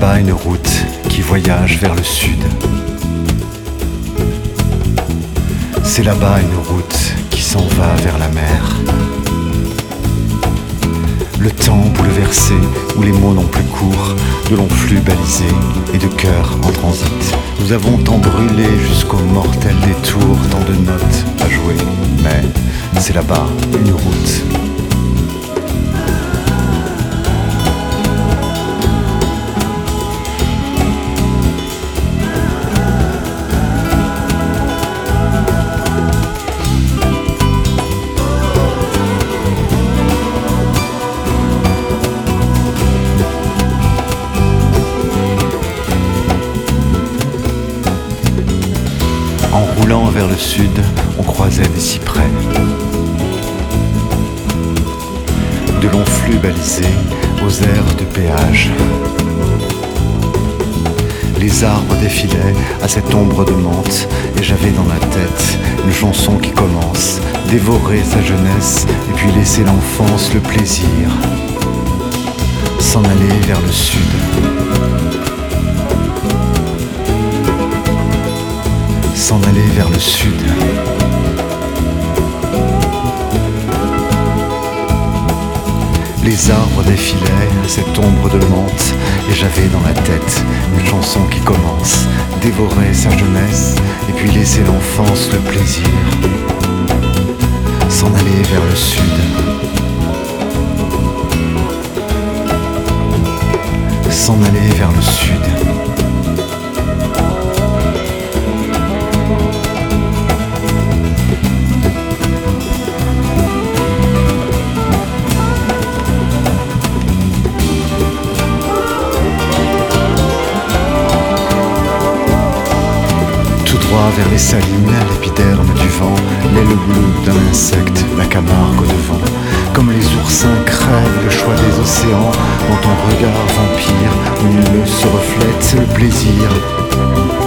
là-bas une route qui voyage vers le sud. C'est là-bas une route qui s'en va vers la mer. Le temps bouleversé où les mots n'ont plus cours, de longs flux balisés et de cœurs en transit. Nous avons tant brûlé jusqu'au mortel détour, tant de notes à jouer, mais c'est là-bas une route. En roulant vers le sud, on croisait des cyprès. De longs flux balisés aux aires de péage. Les arbres défilaient à cette ombre de menthe, et j'avais dans la tête une chanson qui commence. Dévorer sa jeunesse et puis laisser l'enfance, le plaisir. S'en aller vers le sud. S'en aller vers le sud. Les arbres défilaient à cette ombre de menthe, et j'avais dans la tête une chanson qui commence. Dévorer sa jeunesse et puis laisser l'enfance, le plaisir. S'en aller vers le sud. S'en aller vers le sud. Vers les salines, l'épiderme du vent, l'aile bleue d'un insecte, la Camargue au devant. Comme les oursins crèvent le choix des océans, dans ton regard vampire, où nul se reflète, c'est le plaisir.